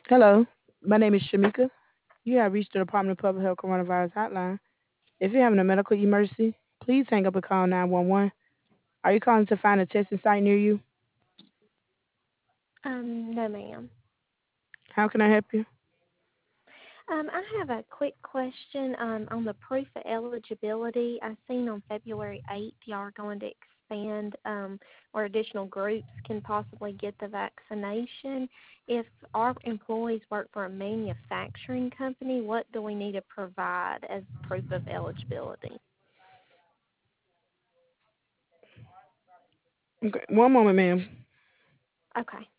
Hello, my name is Shamika. You have reached the Department of Public Health Coronavirus Hotline. If you're having a medical emergency, please hang up and call 911. Are you calling to find a testing site near you? No, ma'am. How can I help you? I have a quick question on the proof of eligibility. I seen on February 8th y'all are going to expand or additional groups can possibly get the vaccination. If our employees work for a manufacturing company, what do we need to provide as proof of eligibility? Okay, one moment, ma'am. Okay.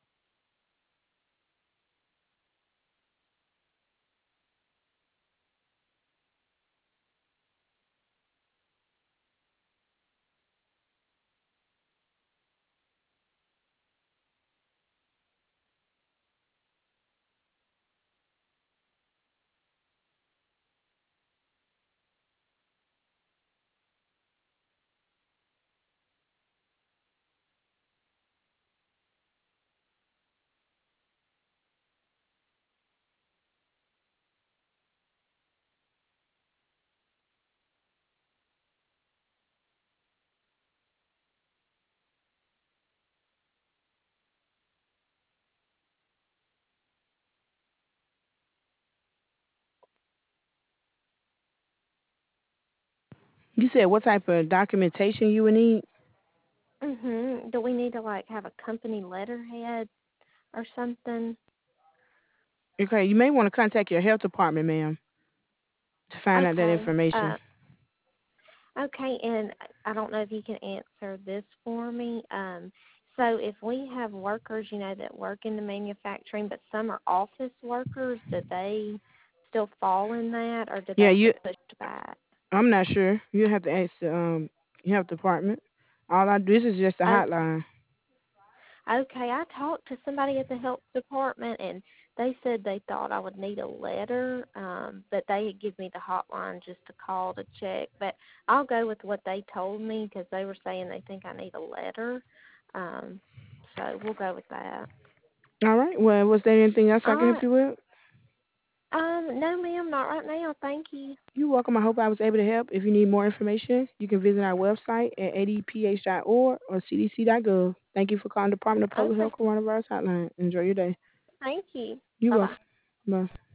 You said what type of documentation you would need? Do we need to like have a company letterhead or something? Okay, you may want to contact your health department, ma'am, to find out that Okay. information. Okay, and I don't know if you can answer this for me. So if we have workers, that work in the manufacturing, but some are office workers, do they still fall in that, or do Yeah, they you. get pushed back? I'm not sure. You have to ask the health department. All I do, this is just a Oh, hotline. okay, I talked to somebody at the health department, and they said they thought I would need a letter, but they had given me the hotline just to call to check. But I'll go with what they told me because they were saying they think I need a letter. Um, so we'll go with that. All right. Well, was there anything else I All can help right. you with? No, ma'am, not right now. Thank you. You're welcome. I hope I was able to help. If you need more information, you can visit our website at adph.org or cdc.gov. Thank you for calling the Department of Public Okay. Health Coronavirus Hotline. Enjoy your day. Thank you. You're Bye bye. welcome. Bye.